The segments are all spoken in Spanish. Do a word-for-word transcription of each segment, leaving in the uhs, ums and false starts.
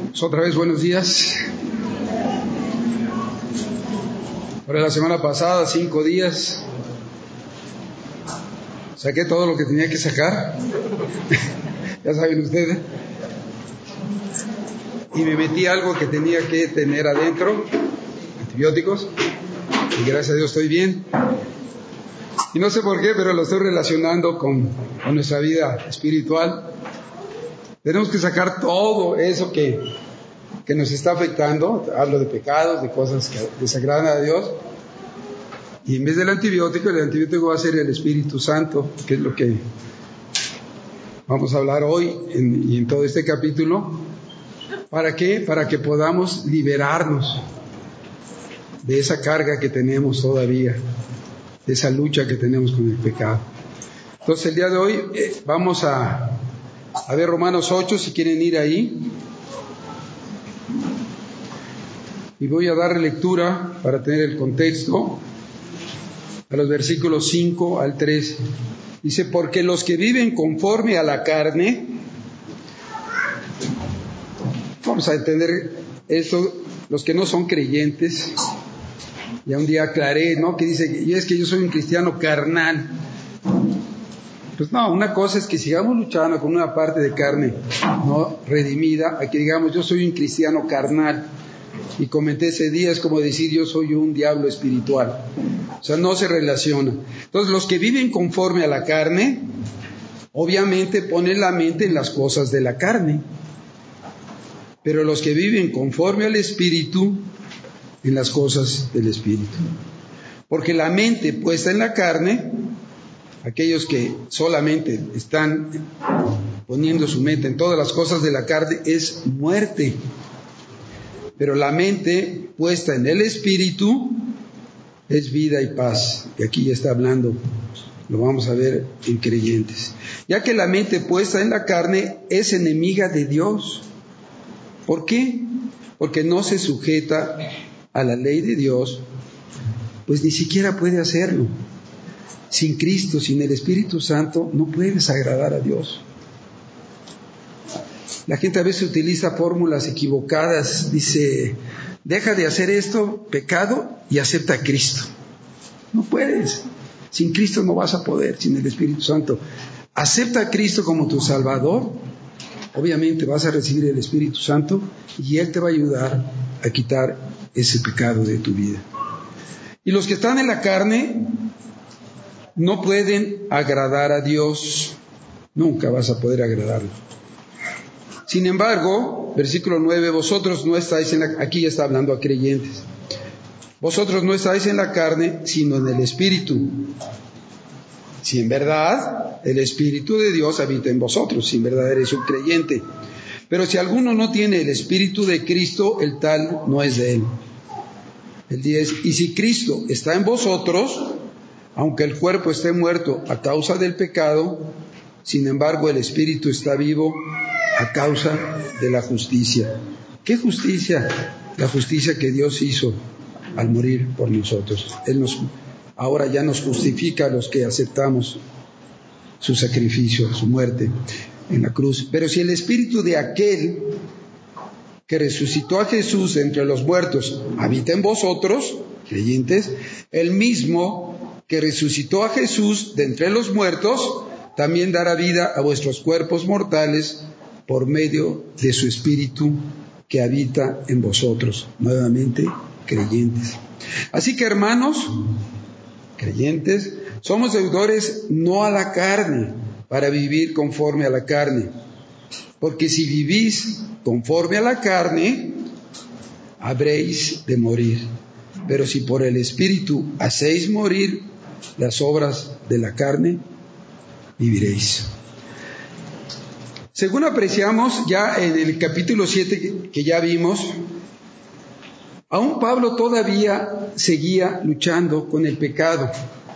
Pues otra vez buenos días. Ahora la semana pasada, cinco días, saqué todo lo que tenía que sacar. Ya saben ustedes. Y me metí algo que tenía que tener adentro, antibióticos, y gracias a Dios estoy bien. Y no sé por qué, pero lo estoy relacionando con, con nuestra vida espiritual. Tenemos que sacar todo eso que, que nos está afectando. Hablo de pecados, de cosas que desagradan a Dios. Y en vez del antibiótico, el antibiótico va a ser el Espíritu Santo, que es lo que vamos a hablar hoy en, y en todo este capítulo. ¿Para qué? Para que podamos liberarnos de esa carga que tenemos todavía, de esa lucha que tenemos con el pecado. Entonces el día de hoy eh, vamos a, a ver Romanos ocho, si quieren ir ahí. Y voy a dar lectura para tener el contexto a los versículos cinco al trece. Dice, porque los que viven conforme a la carne, vamos a entender esto, los que no son creyentes. Ya un día aclaré, ¿no? Que dice, y es que yo soy un cristiano carnal. Pues no, una cosa es que sigamos luchando con una parte de carne no redimida, a que digamos, yo soy un cristiano carnal. Y comenté ese día, es como decir, yo soy un diablo espiritual. O sea, no se relaciona. Entonces, los que viven conforme a la carne, obviamente ponen la mente en las cosas de la carne. Pero los que viven conforme al Espíritu, en las cosas del Espíritu. Porque la mente puesta en la carne, aquellos que solamente están poniendo su mente en todas las cosas de la carne, es muerte. Pero la mente puesta en el Espíritu es vida y paz. Y aquí ya está hablando, lo vamos a ver en creyentes. Ya que la mente puesta en la carne es enemiga de Dios. ¿Por qué? Porque no se sujeta a la ley de Dios, pues ni siquiera puede hacerlo. Sin Cristo, sin el Espíritu Santo, no puedes agradar a Dios. La gente a veces utiliza fórmulas equivocadas, dice, deja de hacer esto, pecado, y acepta a Cristo. No puedes. Sin Cristo no vas a poder, sin el Espíritu Santo. Acepta a Cristo como tu Salvador. Obviamente vas a recibir el Espíritu Santo y Él te va a ayudar a quitar ese pecado de tu vida. Y los que están en la carne no pueden agradar a Dios. Nunca vas a poder agradarlo. Sin embargo, versículo nueve, vosotros no estáis en la... Aquí ya está hablando a creyentes. Vosotros no estáis en la carne, sino en el Espíritu. Si en verdad el Espíritu de Dios habita en vosotros, si en verdad eres un creyente. Pero si alguno no tiene el Espíritu de Cristo, el tal no es de él. El diez, y si Cristo está en vosotros, aunque el cuerpo esté muerto a causa del pecado, sin embargo el Espíritu está vivo a causa de la justicia. ¿Qué justicia? La justicia que Dios hizo al morir por nosotros. Él nos, ahora ya nos justifica a los que aceptamos su sacrificio, su muerte en la cruz. Pero si el Espíritu de aquel que resucitó a Jesús entre los muertos habita en vosotros, creyentes, el mismo que resucitó a Jesús de entre los muertos, también dará vida a vuestros cuerpos mortales por medio de su Espíritu que habita en vosotros. Nuevamente, creyentes. Así que, hermanos, creyentes, somos deudores no a la carne, para vivir conforme a la carne. Porque si vivís conforme a la carne, habréis de morir. Pero si por el Espíritu hacéis morir las obras de la carne, viviréis. Según apreciamos ya en el capítulo siete que, que ya vimos, aún Pablo todavía seguía luchando con el pecado.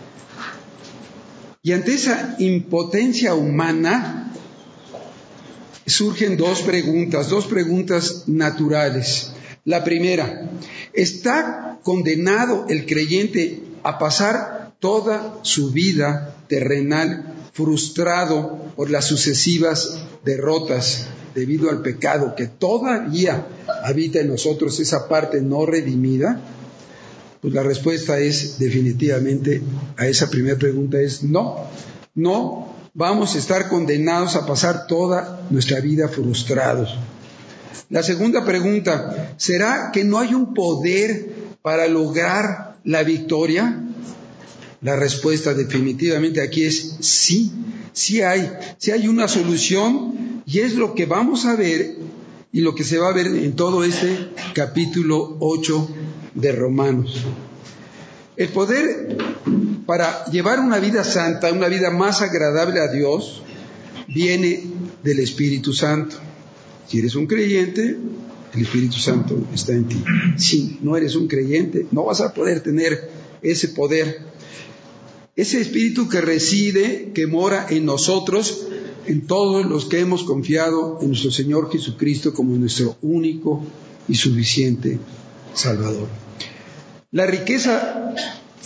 Y ante esa impotencia humana surgen dos preguntas, dos preguntas naturales. La primera, ¿está condenado el creyente a pasar toda su vida terrenal frustrado por las sucesivas derrotas debido al pecado que todavía habita en nosotros, esa parte no redimida, pues la respuesta es definitivamente a esa primera pregunta es no, no vamos a estar condenados a pasar toda nuestra vida frustrados. La segunda pregunta, ¿será que no hay un poder para lograr la victoria? La respuesta definitivamente aquí es sí, sí hay, sí hay una solución y es lo que vamos a ver y lo que se va a ver en todo este capítulo ocho de Romanos. El poder para llevar una vida santa, una vida más agradable a Dios, viene del Espíritu Santo. Si eres un creyente, el Espíritu Santo está en ti. Si no eres un creyente, no vas a poder tener ese poder. Ese Espíritu que reside, que mora en nosotros, en todos los que hemos confiado en nuestro Señor Jesucristo como nuestro único y suficiente Salvador. La riqueza,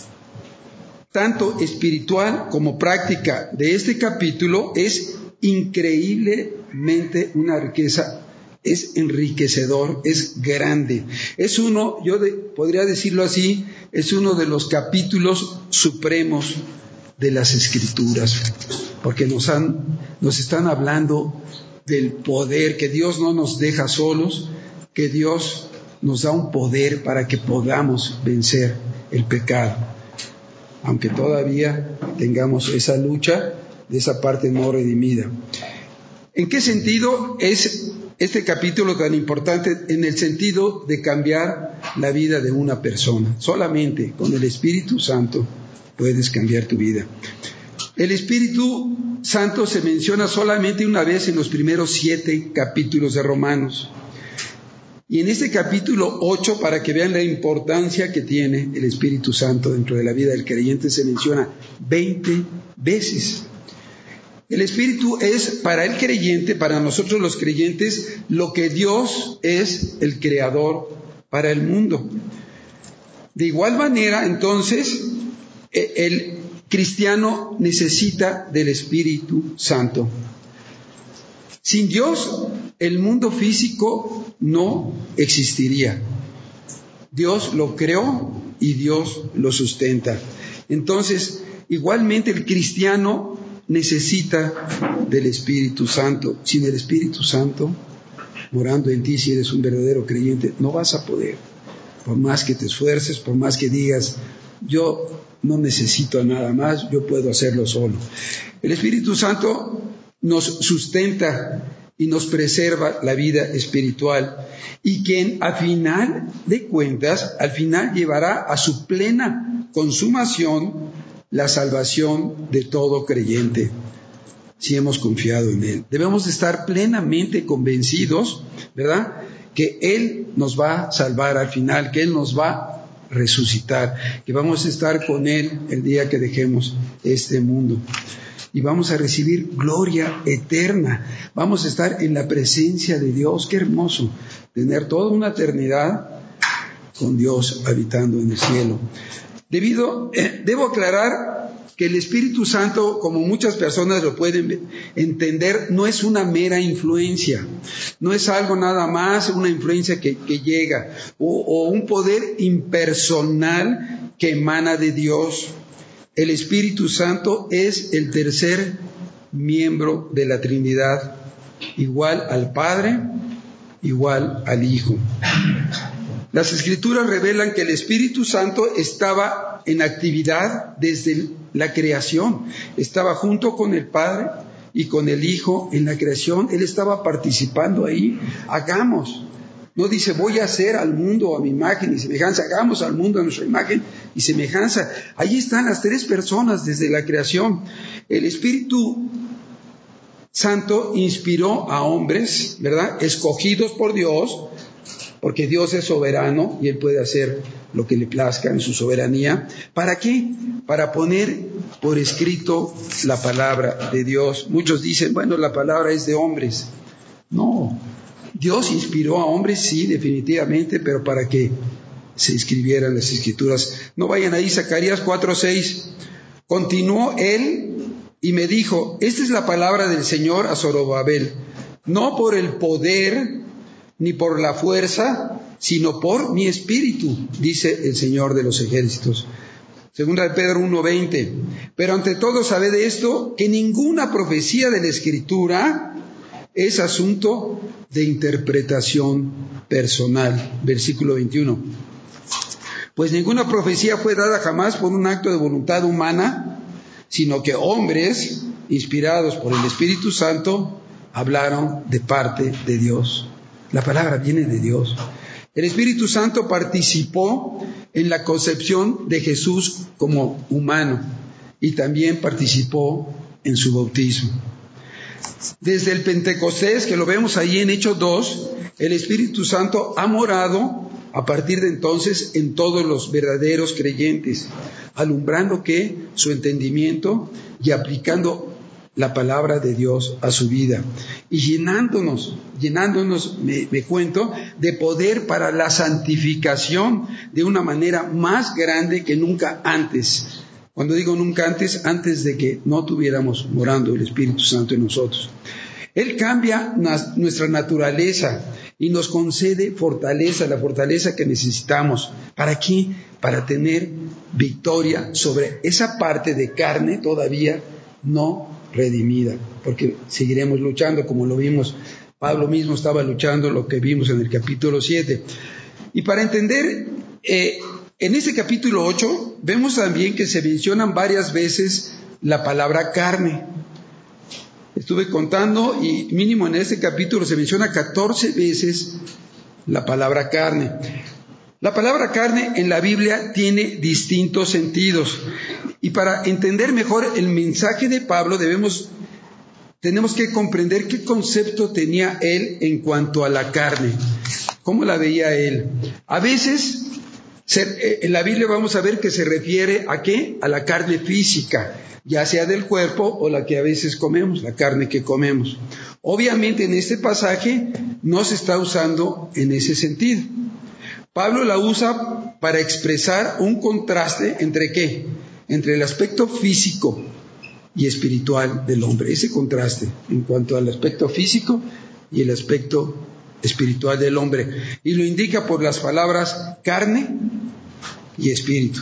tanto espiritual como práctica, de este capítulo es increíblemente una riqueza, es enriquecedor, es grande. Es uno, yo de, podría decirlo así, es uno de los capítulos supremos de las Escrituras, porque nos han, nos están hablando del poder, que Dios no nos deja solos, que Dios nos da un poder para que podamos vencer el pecado, aunque todavía tengamos esa lucha de esa parte no redimida. ¿En qué sentido es este capítulo tan importante? En el sentido de cambiar la vida de una persona. Solamente con el Espíritu Santo puedes cambiar tu vida. El Espíritu Santo se menciona solamente una vez en los primeros siete capítulos de Romanos. Y en este capítulo ocho, para que vean la importancia que tiene el Espíritu Santo dentro de la vida del creyente, se menciona veinte veces. El Espíritu es para el creyente, para nosotros los creyentes, lo que Dios es el creador para el mundo. De igual manera, entonces, el cristiano necesita del Espíritu Santo. Sin Dios, el mundo físico no existiría. Dios lo creó y Dios lo sustenta. Entonces, igualmente el cristiano necesita del Espíritu Santo. Sin el Espíritu Santo morando en ti, si eres un verdadero creyente, no vas a poder. Por más que te esfuerces, por más que digas, yo no necesito nada más, yo puedo hacerlo solo. El Espíritu Santo nos sustenta y nos preserva la vida espiritual, y quien a final de cuentas, al final llevará a su plena consumación la salvación de todo creyente, si hemos confiado en Él. Debemos estar plenamente convencidos, ¿verdad?, que Él nos va a salvar al final, que Él nos va a resucitar, que vamos a estar con Él el día que dejemos este mundo. Y vamos a recibir gloria eterna. Vamos a estar en la presencia de Dios. Qué hermoso tener toda una eternidad con Dios habitando en el cielo. Debido, eh, debo aclarar que el Espíritu Santo, como muchas personas lo pueden entender, no es una mera influencia. No es algo nada más, una influencia que, que llega, o, o un poder impersonal que emana de Dios. El Espíritu Santo es el tercer miembro de la Trinidad, igual al Padre, igual al Hijo. Las Escrituras revelan que el Espíritu Santo estaba en actividad desde la creación, estaba junto con el Padre y con el Hijo en la creación. Él estaba participando ahí. Hagamos. No dice, voy a hacer al mundo a mi imagen y semejanza. Hagamos al mundo a nuestra imagen y semejanza. Ahí están las tres personas desde la creación. El Espíritu Santo inspiró a hombres, ¿verdad?, escogidos por Dios, porque Dios es soberano y Él puede hacer lo que le plazca en su soberanía. ¿Para qué? Para poner por escrito la palabra de Dios. Muchos dicen, bueno, la palabra es de hombres. No. Dios inspiró a hombres, sí, definitivamente, pero para que se escribieran las Escrituras. No vayan ahí, Zacarías cuatro seis. Continuó Él y me dijo, esta es la palabra del Señor a Zorobabel, no por el poder ni por la fuerza, sino por mi espíritu, dice el Señor de los ejércitos. Segunda de Pedro uno veinte. Pero ante todo sabed esto, que ninguna profecía de la Escritura es asunto de interpretación personal. Versículo veintiuno. Pues ninguna profecía fue dada jamás por un acto de voluntad humana, sino que hombres, inspirados por el Espíritu Santo, hablaron de parte de Dios. La palabra viene de Dios. El Espíritu Santo participó en la concepción de Jesús como humano y también participó en su bautismo. Desde el Pentecostés, que lo vemos ahí en Hechos dos, el Espíritu Santo ha morado a partir de entonces en todos los verdaderos creyentes, alumbrando que su entendimiento y aplicando la palabra de Dios a su vida y llenándonos, llenándonos, me, me cuento, de poder para la santificación de una manera más grande que nunca antes. Cuando digo nunca antes, antes de que no tuviéramos morando el Espíritu Santo en nosotros. Él cambia na- nuestra naturaleza y nos concede fortaleza, la fortaleza que necesitamos. ¿Para qué? Para tener victoria sobre esa parte de carne todavía no redimida, porque seguiremos luchando como lo vimos. Pablo mismo estaba luchando, lo que vimos en el capítulo siete. Y para entender, eh, en este capítulo ocho, vemos también que se mencionan varias veces la palabra carne. Estuve contando y mínimo en este capítulo se menciona catorce veces la palabra carne. La palabra carne en la Biblia tiene distintos sentidos. Y para entender mejor el mensaje de Pablo debemos, tenemos que comprender qué concepto tenía él en cuanto a la carne. ¿Cómo la veía él? A veces se, en la Biblia vamos a ver que se refiere a qué? A la carne física, ya sea del cuerpo o la que a veces comemos, la carne que comemos. Obviamente en este pasaje no se está usando en ese sentido. Pablo la usa para expresar un contraste entre qué? Entre el aspecto físico y espiritual del hombre. Ese contraste en cuanto al aspecto físico y el aspecto espiritual del hombre. Y lo indica por las palabras carne y espíritu.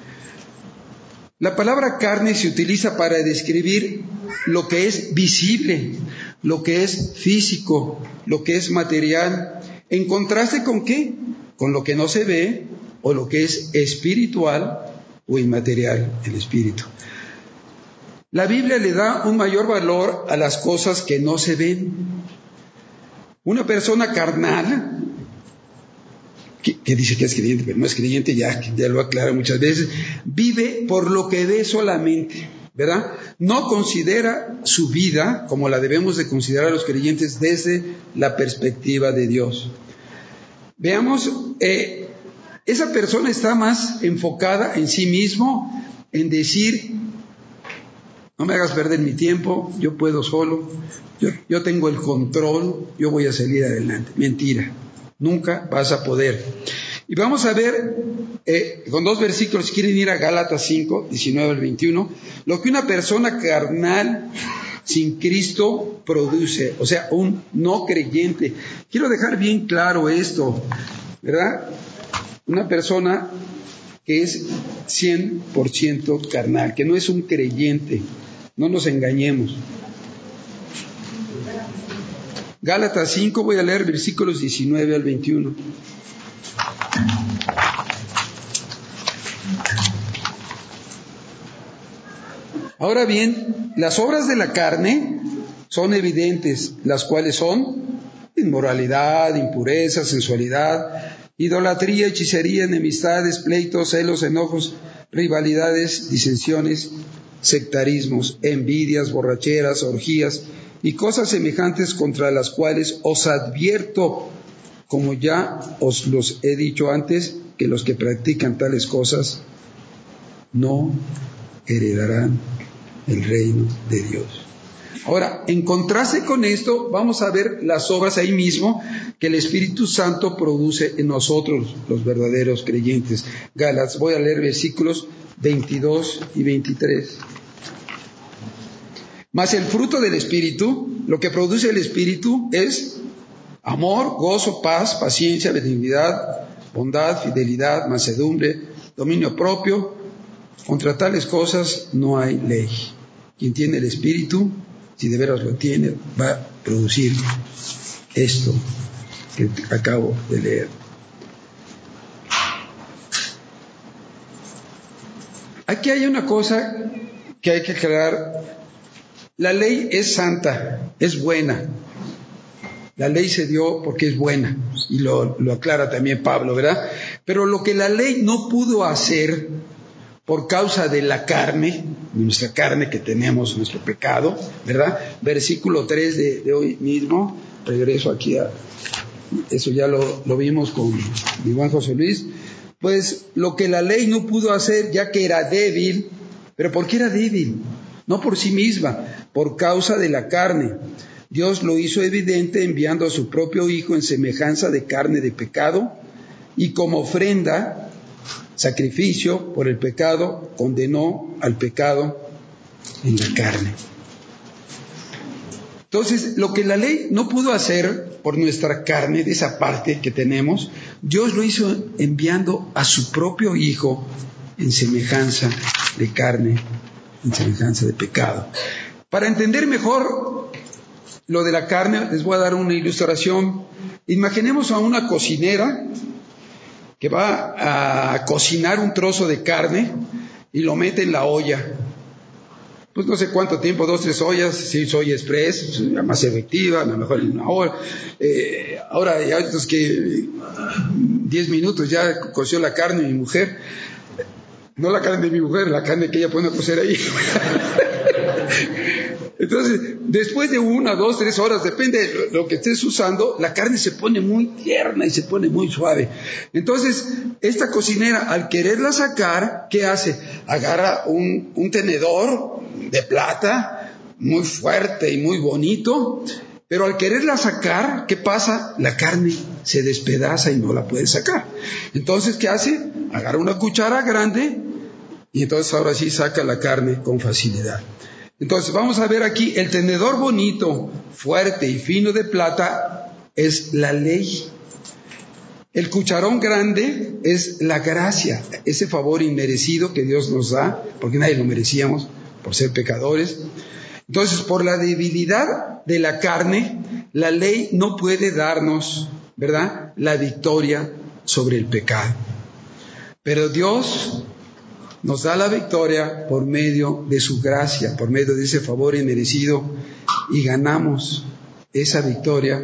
La palabra carne se utiliza para describir lo que es visible, lo que es físico, lo que es material. ¿En contraste con qué? Con lo que no se ve o lo que es espiritual o inmaterial, el espíritu. La Biblia le da un mayor valor a las cosas que no se ven. Una persona carnal, que, que dice que es creyente, pero no es creyente, ya, ya lo aclara muchas veces, vive por lo que ve solamente, ¿verdad? No considera su vida como la debemos de considerar los creyentes desde la perspectiva de Dios. Veamos, eh, esa persona está más enfocada en sí mismo, en decir, no me hagas perder mi tiempo, yo puedo solo, yo, yo tengo el control, yo voy a salir adelante. Mentira, nunca vas a poder. Y vamos a ver, eh, con dos versículos, si quieren ir a Gálatas cinco, diecinueve al veintiuno, lo que una persona carnal sin Cristo produce, o sea, un no creyente. Quiero dejar bien claro esto, ¿verdad? Una persona que es cien por ciento carnal, que no es un creyente, no nos engañemos. Gálatas cinco, voy a leer versículos diecinueve al veintiuno. Ahora bien, las obras de la carne son evidentes, las cuales son inmoralidad, impureza, sensualidad, idolatría, hechicería, enemistades, pleitos, celos, enojos, rivalidades, disensiones, sectarismos, envidias, borracheras, orgías y cosas semejantes, contra las cuales os advierto, como ya os los he dicho antes, que los que practican tales cosas no heredarán el reino de Dios. Ahora, en contraste con esto, vamos a ver las obras ahí mismo que el Espíritu Santo produce en nosotros, los verdaderos creyentes. Gálatas, voy a leer versículos veintidós y veintitrés. Mas el fruto del Espíritu, lo que produce el Espíritu es amor, gozo, paz, paciencia, benignidad, bondad, fidelidad, mansedumbre, dominio propio. Contra tales cosas no hay ley. Quien tiene el Espíritu, si de veras lo tiene, va a producir esto que acabo de leer. Aquí hay una cosa que hay que aclarar. La ley es santa, es buena. La ley se dio porque es buena, y lo, lo aclara también Pablo, ¿verdad? Pero lo que la ley no pudo hacer por causa de la carne, nuestra carne que tenemos, nuestro pecado, ¿verdad? Versículo tres de, de hoy mismo, regreso aquí a... Eso ya lo, lo vimos con mi buen José Luis. Pues lo que la ley no pudo hacer, ya que era débil, pero ¿por qué era débil? No por sí misma, por causa de la carne. Dios lo hizo evidente enviando a su propio Hijo en semejanza de carne de pecado, y como ofrenda, sacrificio por el pecado, condenó al pecado en la carne. Entonces, lo que la ley no pudo hacer por nuestra carne, de esa parte que tenemos, Dios lo hizo enviando a su propio Hijo en semejanza de carne, en semejanza de pecado. Para entender mejor lo de la carne, les voy a dar una ilustración. Imaginemos a una cocinera que va a cocinar un trozo de carne y lo mete en la olla. Pues no sé cuánto tiempo, dos, tres ollas, si soy express, más efectiva, a lo mejor en una hora. Eh, ahora ya es que diez minutos ya coció la carne mi mujer. No la carne de mi mujer, la carne que ella pone a cocer ahí. Entonces, después de una, dos, tres horas, depende de lo que estés usando, la carne se pone muy tierna y se pone muy suave. Entonces, esta cocinera, al quererla sacar, ¿qué hace? Agarra un, un tenedor de plata, muy fuerte y muy bonito, pero al quererla sacar, ¿qué pasa? La carne se despedaza y no la puede sacar. Entonces, ¿qué hace? Agarra una cuchara grande y entonces ahora sí saca la carne con facilidad. Entonces vamos a ver aquí, el tenedor bonito, fuerte y fino de plata es la ley. El cucharón grande es la gracia, ese favor inmerecido que Dios nos da, porque nadie lo merecíamos por ser pecadores. Entonces, por la debilidad de la carne, la ley no puede darnos, ¿verdad?, la victoria sobre el pecado. Pero Dios nos da la victoria por medio de su gracia, por medio de ese favor inmerecido, y ganamos esa victoria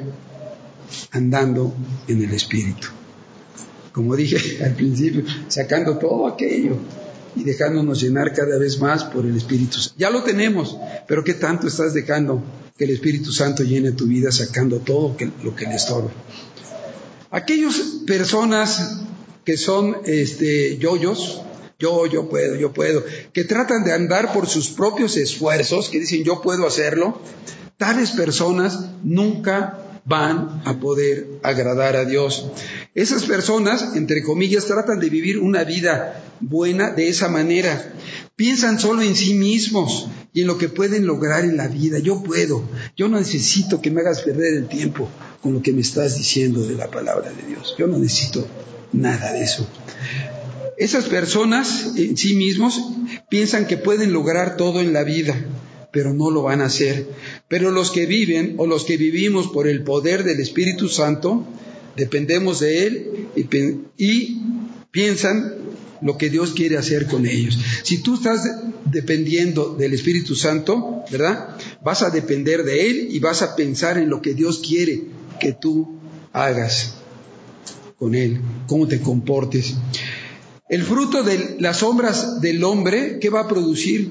andando en el Espíritu. Como dije al principio, sacando todo aquello y dejándonos llenar cada vez más por el Espíritu Santo. Ya lo tenemos, pero ¿qué tanto estás dejando que el Espíritu Santo llene tu vida, sacando todo lo que le estorba? Aquellas personas que son este, yoyos, Yo, yo puedo, yo puedo, que tratan de andar por sus propios esfuerzos, que dicen yo puedo hacerlo, tales personas nunca van a poder agradar a Dios. Esas personas, entre comillas, tratan de vivir una vida buena de esa manera. Piensan solo en sí mismos y en lo que pueden lograr en la vida. Yo puedo, yo no necesito que me hagas perder el tiempo con lo que me estás diciendo de la palabra de Dios. Yo no necesito nada de eso. Esas personas en sí mismos piensan que pueden lograr todo en la vida, pero no lo van a hacer. Pero los que viven o los que vivimos por el poder del Espíritu Santo, dependemos de Él y, y piensan lo que Dios quiere hacer con ellos. Si tú estás dependiendo del Espíritu Santo, ¿verdad?, vas a depender de Él y vas a pensar en lo que Dios quiere que tú hagas con Él, cómo te comportes. El fruto de las obras del hombre, ¿qué va a producir?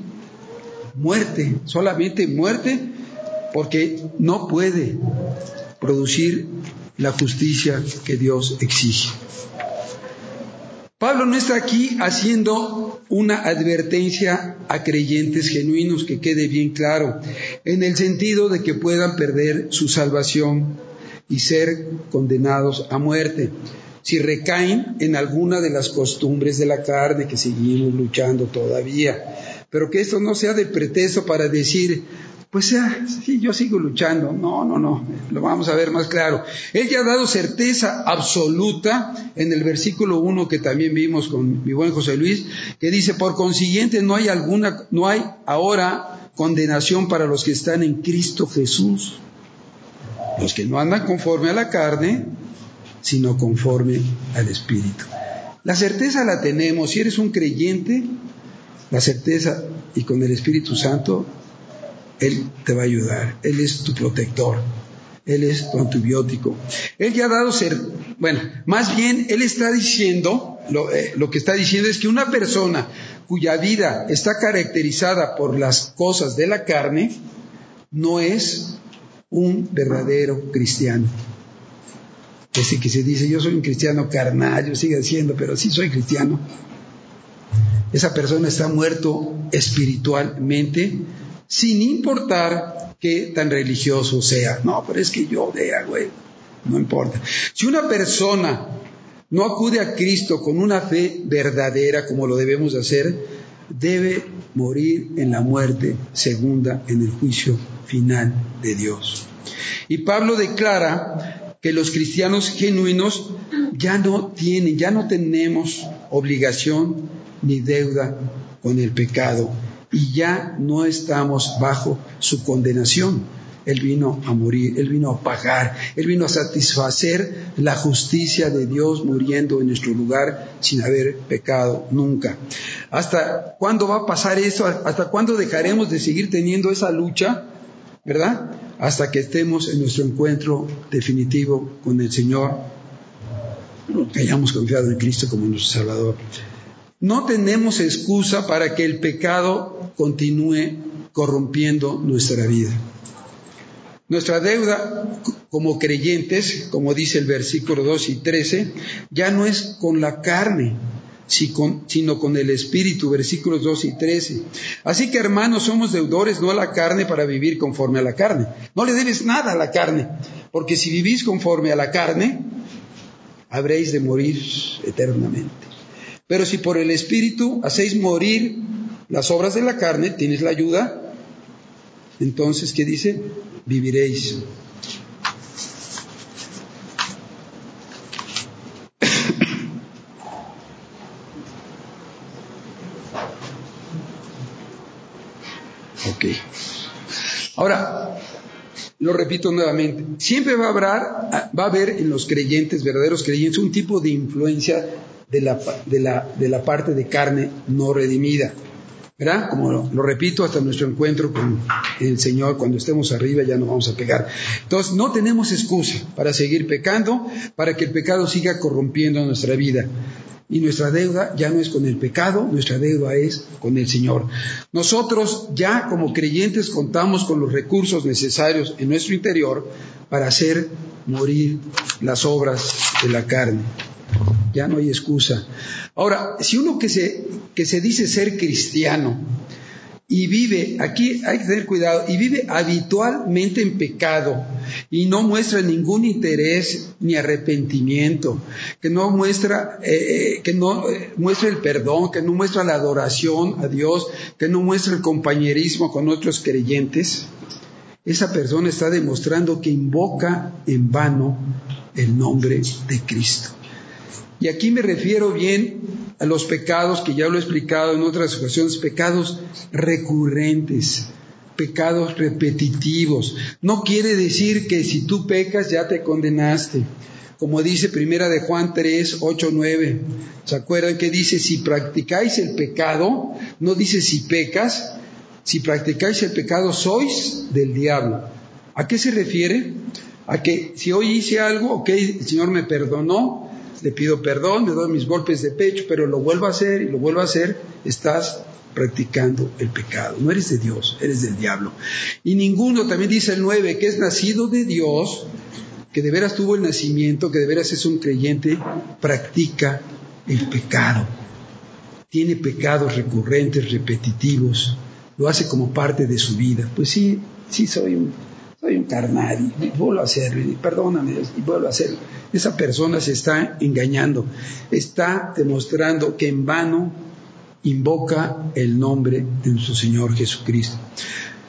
Muerte, solamente muerte, porque no puede producir la justicia que Dios exige. Pablo no está aquí haciendo una advertencia a creyentes genuinos, que quede bien claro, en el sentido de que puedan perder su salvación y ser condenados a muerte si recaen en alguna de las costumbres de la carne que seguimos luchando todavía. Pero que esto no sea de pretexto para decir, pues ya, sí, yo sigo luchando. No, no, no, lo vamos a ver más claro. Él ya ha dado certeza absoluta en el versículo uno que también vimos con mi buen José Luis, que dice, por consiguiente no hay alguna, no hay ahora condenación para los que están en Cristo Jesús, los que no andan conforme a la carne, sino conforme al Espíritu. La certeza la tenemos, si eres un creyente, la certeza, y con el Espíritu Santo, Él te va a ayudar. Él es tu protector. Él es tu antibiótico. Él ya ha dado ser, bueno, más bien Él está diciendo, lo, eh, lo que está diciendo es que una persona cuya vida está caracterizada por las cosas de la carne, no es un verdadero cristiano. Ese que se dice, yo soy un cristiano carnal, yo sigo siendo, pero sí soy cristiano. Esa persona está muerto espiritualmente, sin importar qué tan religioso sea. No, pero es que yo vea, güey, no importa. Si una persona no acude a Cristo con una fe verdadera, como lo debemos hacer, debe morir en la muerte segunda, en el juicio final de Dios. Y Pablo declara que los cristianos genuinos ya no tienen, ya no tenemos obligación ni deuda con el pecado, y ya no estamos bajo su condenación. Él vino a morir, Él vino a pagar, Él vino a satisfacer la justicia de Dios muriendo en nuestro lugar sin haber pecado nunca. ¿Hasta cuándo va a pasar eso? ¿Hasta cuándo dejaremos de seguir teniendo esa lucha? ¿Verdad? Hasta que estemos en nuestro encuentro definitivo con el Señor, que hayamos confiado en Cristo como nuestro Salvador. No tenemos excusa para que el pecado continúe corrompiendo nuestra vida. Nuestra deuda como creyentes, como dice el versículo dos y trece, ya no es con la carne, sino con el Espíritu, versículos dos y trece. Así que, hermanos, somos deudores no a la carne para vivir conforme a la carne. No le debes nada a la carne, porque si vivís conforme a la carne, habréis de morir eternamente. Pero si por el Espíritu hacéis morir las obras de la carne, tienes la ayuda, entonces, ¿qué dice? Viviréis. Ok. Ahora, lo repito nuevamente, siempre va a haber, va a haber en los creyentes, verdaderos creyentes, un tipo de influencia de la, de la, de la parte de carne no redimida, ¿verdad? Como lo, lo repito, hasta nuestro encuentro con el Señor, cuando estemos arriba ya no vamos a pecar. Entonces, no tenemos excusa para seguir pecando, para que el pecado siga corrompiendo nuestra vida. Y nuestra deuda ya no es con el pecado, nuestra deuda es con el Señor. Nosotros ya como creyentes contamos con los recursos necesarios en nuestro interior para hacer morir las obras de la carne. Ya no hay excusa. Ahora, si uno que se, que se dice ser cristiano y vive, aquí hay que tener cuidado, y vive habitualmente en pecado y no muestra ningún interés ni arrepentimiento, que no muestra, eh, que no eh, muestra el perdón, que no muestra la adoración a Dios, que no muestra el compañerismo con otros creyentes, esa persona está demostrando que invoca en vano el nombre de Cristo. Y aquí me refiero bien a los pecados que ya lo he explicado en otras ocasiones, pecados recurrentes, pecados repetitivos. No quiere decir que si tú pecas ya te condenaste. Como dice Primera de Juan tres, ocho, nueve. ¿Se acuerdan que dice si practicáis el pecado? No dice si pecas. Si practicáis el pecado sois del diablo. ¿A qué se refiere? A que si hoy hice algo, ok, el Señor me perdonó, le pido perdón, le doy mis golpes de pecho, pero lo vuelvo a hacer y lo vuelvo a hacer, estás practicando el pecado. No eres de Dios, eres del diablo. Y ninguno, también dice el nueve, que es nacido de Dios, que de veras tuvo el nacimiento, que de veras es un creyente, practica el pecado. Tiene pecados recurrentes, repetitivos, lo hace como parte de su vida. Pues sí, sí soy un, soy un carnal y vuelvo a hacerlo, y perdóname Dios, y vuelvo a hacerlo. Esa persona se está engañando, está demostrando que en vano invoca el nombre de nuestro Señor Jesucristo.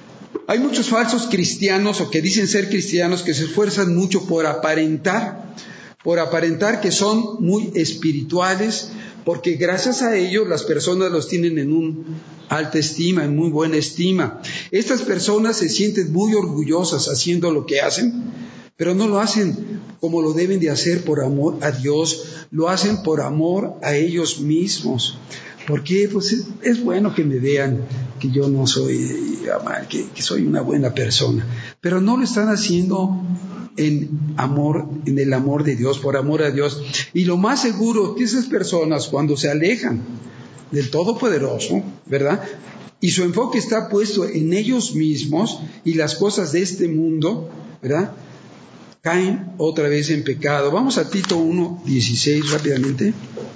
Hay muchos falsos cristianos o que dicen ser cristianos que se esfuerzan mucho por aparentar, por aparentar que son muy espirituales, porque gracias a ellos las personas los tienen en un alta estima, en muy buena estima. Estas personas se sienten muy orgullosas haciendo lo que hacen, pero no lo hacen como lo deben de hacer por amor a Dios, lo hacen por amor a ellos mismos. Porque pues es, es bueno que me vean que yo no soy mal, que, que soy una buena persona, pero no lo están haciendo en amor, en el amor de Dios, por amor a Dios. Y lo más seguro que esas personas, cuando se alejan del Todopoderoso, ¿verdad?, y su enfoque está puesto en ellos mismos y las cosas de este mundo, ¿verdad?, caen otra vez en pecado. Vamos a Tito uno dieciséis rápidamente.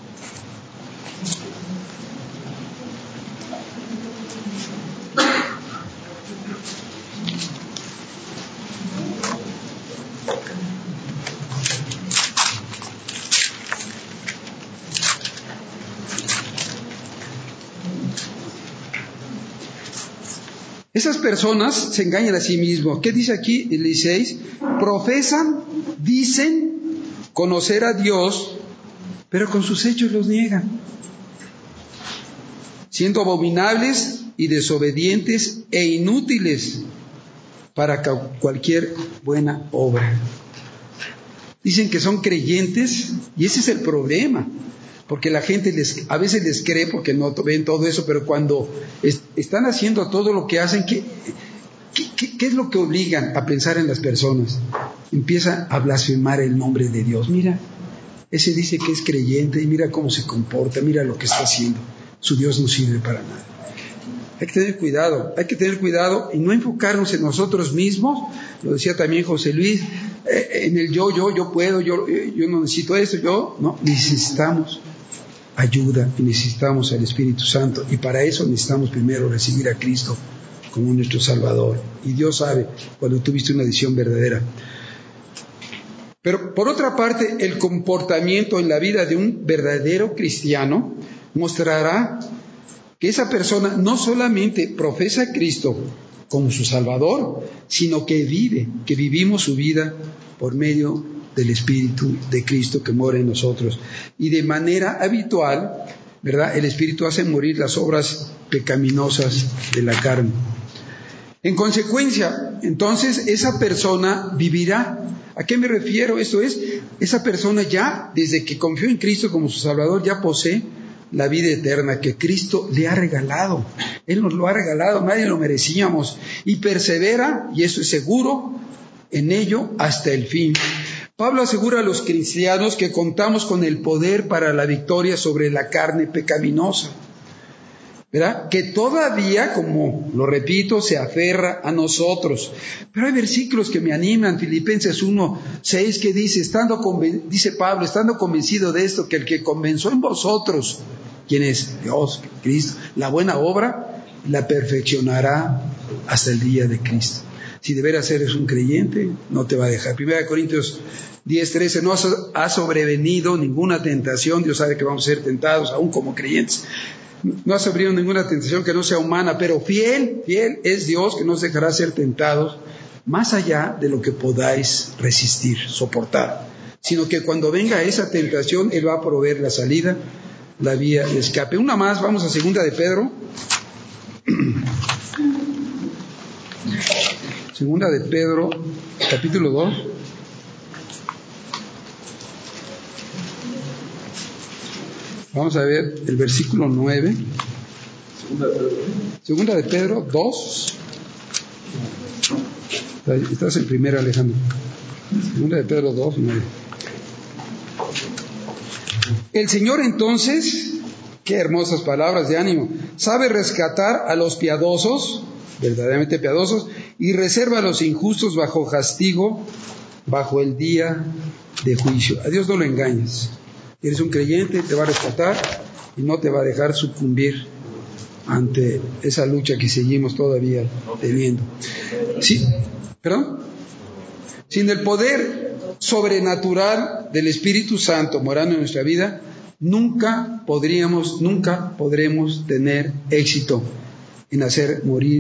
Esas personas se engañan a sí mismos. ¿Qué dice aquí el dieciséis? Profesan, dicen conocer a Dios, pero con sus hechos los niegan, siendo abominables y desobedientes e inútiles para cualquier buena obra. Dicen que son creyentes y ese es el problema. Porque la gente les, a veces les cree porque no ven todo eso, pero cuando es, están haciendo todo lo que hacen, ¿qué, qué, ¿qué es lo que obligan a pensar en las personas? Empiezan a blasfemar el nombre de Dios. Mira, ese dice que es creyente y mira cómo se comporta, mira lo que está haciendo. Su Dios no sirve para nada. Hay que tener cuidado, hay que tener cuidado y no enfocarnos en nosotros mismos. Lo decía también José Luis, eh, en el yo, yo, yo puedo, yo, yo no necesito esto, yo, no, necesitamos ayuda y necesitamos al Espíritu Santo, y para eso necesitamos primero recibir a Cristo como nuestro Salvador, y Dios sabe cuando tuviste una decisión verdadera. Pero por otra parte, el comportamiento en la vida de un verdadero cristiano mostrará que esa persona no solamente profesa a Cristo como su Salvador, sino que vive, que vivimos su vida por medio del Espíritu de Cristo que mora en nosotros. Y de manera habitual, ¿verdad?, el Espíritu hace morir las obras pecaminosas de la carne. En consecuencia, entonces, esa persona vivirá. ¿A qué me refiero? Esto es, esa persona ya, desde que confió en Cristo como su Salvador, ya posee la vida eterna que Cristo le ha regalado. Él nos lo ha regalado, nadie lo merecíamos. Y persevera, y eso es seguro, en ello hasta el fin. Pablo asegura a los cristianos que contamos con el poder para la victoria sobre la carne pecaminosa, ¿verdad?, que todavía, como lo repito, se aferra a nosotros. Pero hay versículos que me animan. Filipenses uno seis, que dice, estando conven- dice Pablo, estando convencido de esto, que el que comenzó en vosotros, ¿quién es? Dios, Cristo, la buena obra la perfeccionará hasta el día de Cristo. Si de veras eres un creyente, no te va a dejar. Primera Corintios diez trece, no ha sobrevenido ninguna tentación. Dios sabe que vamos a ser tentados aún como creyentes. No ha sobrevenido ninguna tentación que no sea humana, pero fiel, fiel es Dios, que no os dejará ser tentados más allá de lo que podáis resistir, soportar, sino que cuando venga esa tentación, Él va a proveer la salida, la vía de escape. Una más, vamos a segunda de Pedro. Segunda de Pedro, capítulo dos. Vamos a ver el versículo nueve. Segunda de Pedro dos. Estás en primera, Alejandro. Segunda de Pedro dos, nueve. El Señor entonces, qué hermosas palabras de ánimo, sabe rescatar a los piadosos, verdaderamente piadosos, y reserva a los injustos bajo castigo, bajo el día de juicio. A Dios no lo engañes. Eres un creyente, te va a rescatar y no te va a dejar sucumbir ante esa lucha que seguimos todavía teniendo. Sí, ¿perdón? Sin el poder sobrenatural del Espíritu Santo morando en nuestra vida, nunca podríamos, nunca podremos tener éxito en hacer morir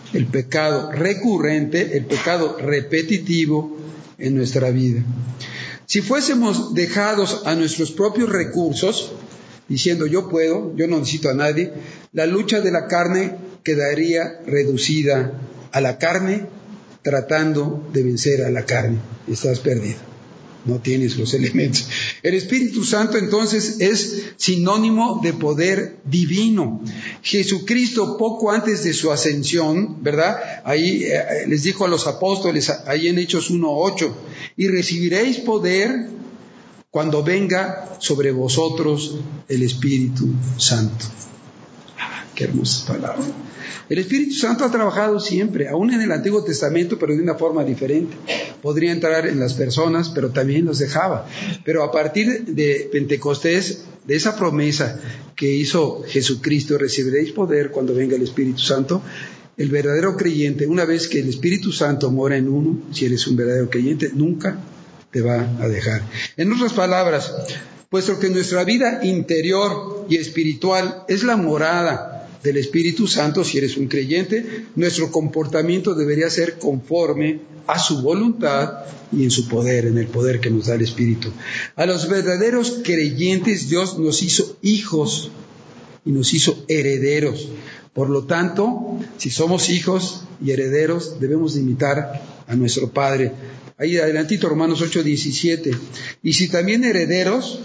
el pecado recurrente, el pecado repetitivo en nuestra vida. Si fuésemos dejados a nuestros propios recursos, diciendo yo puedo, yo no necesito a nadie, la lucha de la carne quedaría reducida a la carne, tratando de vencer a la carne. Estás perdido, no tienes los elementos. El Espíritu Santo entonces es sinónimo de poder divino. Jesucristo, poco antes de su ascensión, ¿verdad? Ahí eh, les dijo a los apóstoles, ahí en Hechos uno ocho, y recibiréis poder cuando venga sobre vosotros el Espíritu Santo. Ah, qué hermosa palabra. El Espíritu Santo ha trabajado siempre, aún en el Antiguo Testamento, pero de una forma diferente. Podría entrar en las personas, pero también los dejaba. Pero a partir de Pentecostés, de esa promesa que hizo Jesucristo, recibiréis poder cuando venga el Espíritu Santo, el verdadero creyente, una vez que el Espíritu Santo mora en uno, si eres un verdadero creyente, nunca te va a dejar. En otras palabras, puesto que nuestra vida interior y espiritual es la morada del Espíritu Santo, si eres un creyente, nuestro comportamiento debería ser conforme a su voluntad y en su poder, en el poder que nos da el Espíritu. A los verdaderos creyentes Dios nos hizo hijos y nos hizo herederos. Por lo tanto, si somos hijos y herederos, debemos imitar a nuestro Padre. Ahí adelantito, Romanos ocho diecisiete. Y si también herederos,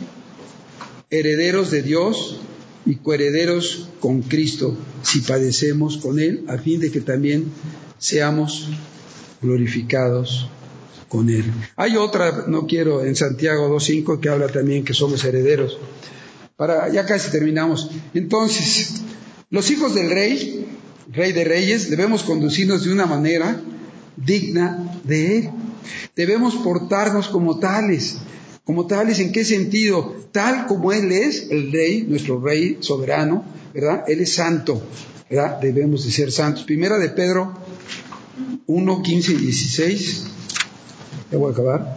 herederos de Dios y coherederos con Cristo, si padecemos con Él, a fin de que también seamos glorificados con Él. Hay otra, no quiero, en Santiago dos cinco, que habla también que somos herederos. Para, ya casi terminamos. Entonces, los hijos del Rey, Rey de Reyes, debemos conducirnos de una manera digna de Él. Debemos portarnos como tales. Como tales, ¿en qué sentido? Tal como Él es, el Rey, nuestro Rey soberano, ¿verdad? Él es santo, ¿verdad? Debemos de ser santos. Primera de Pedro uno, quince y dieciséis. Ya voy a acabar.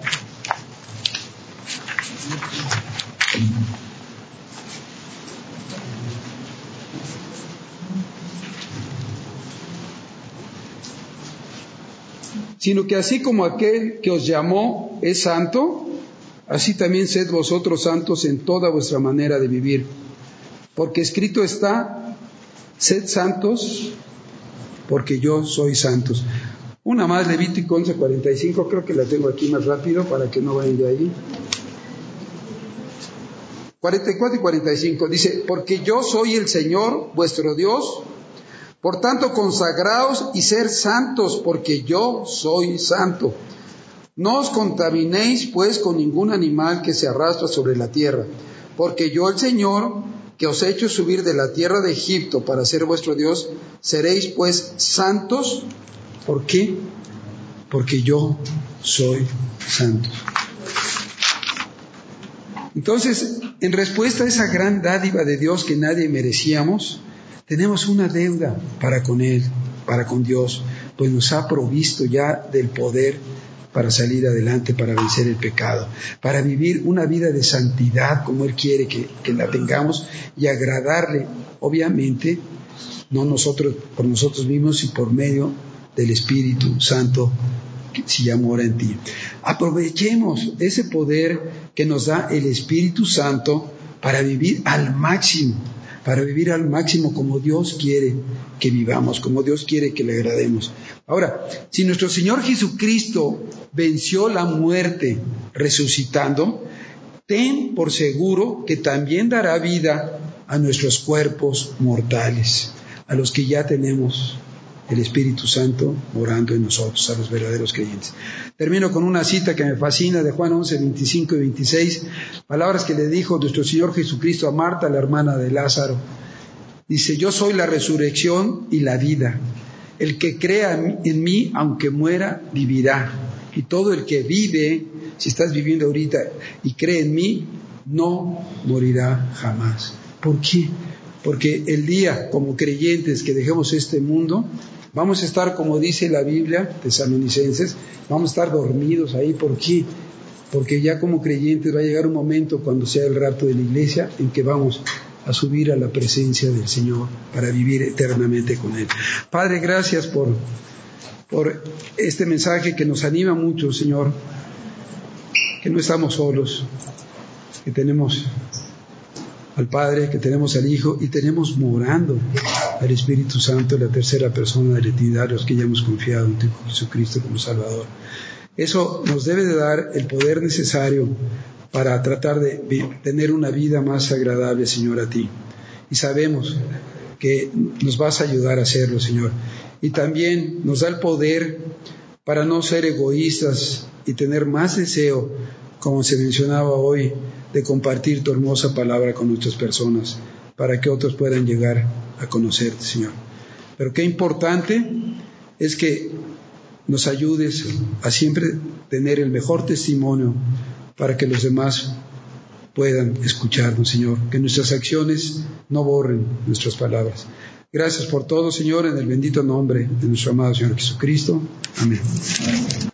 Sino que así como aquel que os llamó es santo, así también sed vosotros santos en toda vuestra manera de vivir. Porque escrito está, sed santos, porque yo soy santos. Una más, Levítico once cuarenta y cinco, creo que la tengo aquí más rápido para que no vayan de ahí. cuarenta y cuatro y cuarenta y cinco, dice, porque yo soy el Señor, vuestro Dios. Por tanto, consagraos y ser santos, porque yo soy santo. No os contaminéis, pues, con ningún animal que se arrastra sobre la tierra, porque yo, el Señor, que os he hecho subir de la tierra de Egipto para ser vuestro Dios, seréis, pues, santos. ¿Por qué? Porque yo soy santo. Entonces, en respuesta a esa gran dádiva de Dios que nadie merecíamos, tenemos una deuda para con Él, para con Dios, pues nos ha provisto ya del poder para salir adelante, para vencer el pecado, para vivir una vida de santidad como Él quiere que, que la tengamos y agradarle, obviamente, no nosotros por nosotros mismos, sino por medio del Espíritu Santo, que si ya mora en ti. Aprovechemos ese poder que nos da el Espíritu Santo para vivir al máximo, para vivir al máximo como Dios quiere que vivamos, como Dios quiere que le agrademos. Ahora, si nuestro Señor Jesucristo venció la muerte resucitando, ten por seguro que también dará vida a nuestros cuerpos mortales, a los que ya tenemos el Espíritu Santo morando en nosotros, a los verdaderos creyentes. Termino con una cita que me fascina de Juan once, veinticinco y veintiséis, palabras que le dijo nuestro Señor Jesucristo a Marta, la hermana de Lázaro. Dice, yo soy la resurrección y la vida. El que crea en mí, aunque muera, vivirá. Y todo el que vive, si estás viviendo ahorita y cree en mí, no morirá jamás. ¿Por qué? Porque el día, como creyentes, que dejemos este mundo, vamos a estar, como dice la Biblia, Tesalonicenses, vamos a estar dormidos ahí. ¿Por qué? Porque ya como creyentes va a llegar un momento, cuando sea el rapto de la iglesia, en que vamos a subir a la presencia del Señor para vivir eternamente con Él. Padre, gracias por, por este mensaje que nos anima mucho, Señor, que no estamos solos, que tenemos al Padre, que tenemos al Hijo y tenemos morando al Espíritu Santo, la tercera persona de la Trinidad, los que ya hemos confiado en tu Hijo Jesucristo como Salvador. Eso nos debe de dar el poder necesario para tratar de tener una vida más agradable, Señor, a ti. Y sabemos que nos vas a ayudar a hacerlo, Señor. Y también nos da el poder para no ser egoístas y tener más deseo, como se mencionaba hoy, de compartir tu hermosa palabra con nuestras personas, para que otros puedan llegar a conocerte, Señor. Pero qué importante es que nos ayudes a siempre tener el mejor testimonio para que los demás puedan escucharnos, Señor, que nuestras acciones no borren nuestras palabras. Gracias por todo, Señor, en el bendito nombre de nuestro amado Señor Jesucristo. Amén.